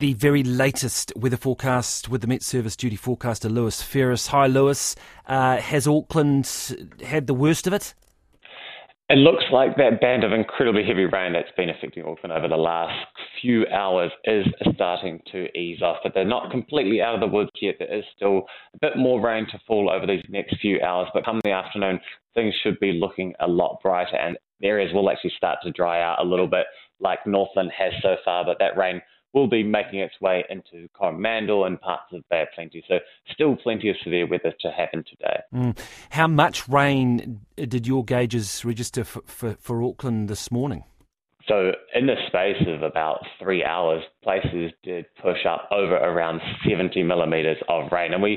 The very latest weather forecast with the Met Service duty forecaster Lewis Ferris. Hi Lewis, has Auckland had the worst of it? It looks like that band of incredibly heavy rain that's been affecting Auckland over the last few hours is starting to ease off, but they're not completely out of the woods yet. There is still a bit more rain to fall over these next few hours, but come the afternoon, things should be looking a lot brighter and areas will actually start to dry out a little bit like Northland has so far, but that rain will be making its way into Coromandel and parts of Bay of Plenty. So still plenty of severe weather to happen today. How much rain did your gauges register for Auckland this morning? So in the space of about 3 hours, places did push up over around 70 millimetres of rain. And we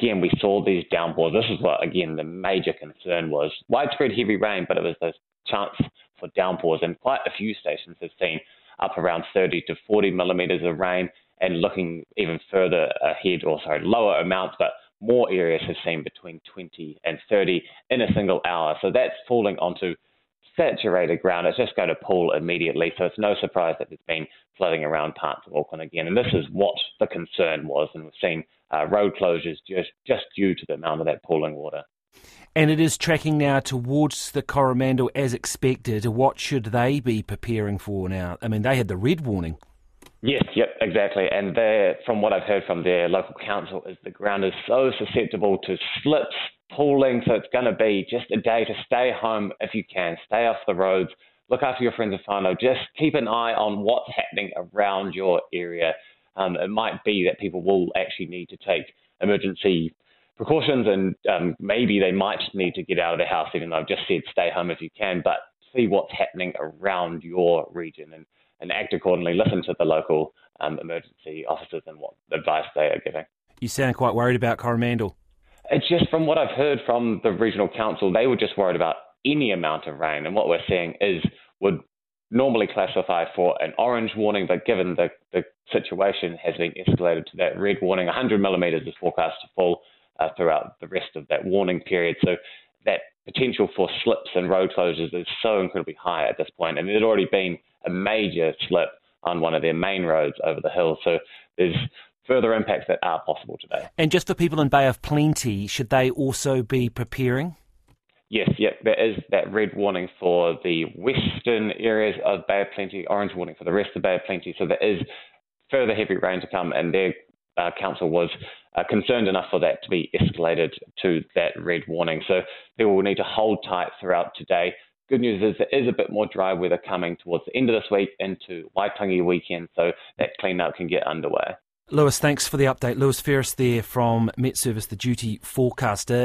saw these downpours. This is what, again, the major concern was. Widespread heavy rain, but it was those chance for downpours. And quite a few stations have seen up around 30 to 40 millimetres of rain, and looking even further ahead, lower amounts, but more areas have seen between 20 and 30 in a single hour. So that's falling onto saturated ground. It's just going to pool immediately. So it's no surprise that there's been flooding around parts of Auckland again. And this is what the concern was. And we've seen road closures just due to the amount of that pooling water. And it is tracking now towards the Coromandel as expected. What should they be preparing for now? I mean, they had the red warning. Yes, exactly. And from what I've heard from their local council, is the ground is so susceptible to slips, pooling, so it's going to be just a day to stay home if you can. Stay off the roads. Look after your friends and whānau. Just keep an eye on what's happening around your area. It might be that people will actually need to take emergency precautions, and maybe they might need to get out of the house, even though I've just said stay home if you can, but see what's happening around your region and act accordingly. Listen to the local emergency officers and what advice they are giving. You sound quite worried about Coromandel. It's just from what I've heard from the regional council, they were just worried about any amount of rain, and what we're seeing would normally classify for an orange warning, but given the situation has been escalated to that red warning, 100 millimetres is forecast to fall throughout the rest of that warning period. So that potential for slips and road closures is so incredibly high at this point. And there'd already been a major slip on one of their main roads over the hill. So there's further impacts that are possible today. And just for people in Bay of Plenty, should they also be preparing? Yes, there is that red warning for the western areas of Bay of Plenty, orange warning for the rest of Bay of Plenty. So there is further heavy rain to come, and their council was concerned enough for that to be escalated to that red warning. So they will need to hold tight throughout today. Good news is there is a bit more dry weather coming towards the end of this week into Waitangi weekend, so that clean-up can get underway. Lewis, thanks for the update. Lewis Ferris there from Met Service, the duty forecaster.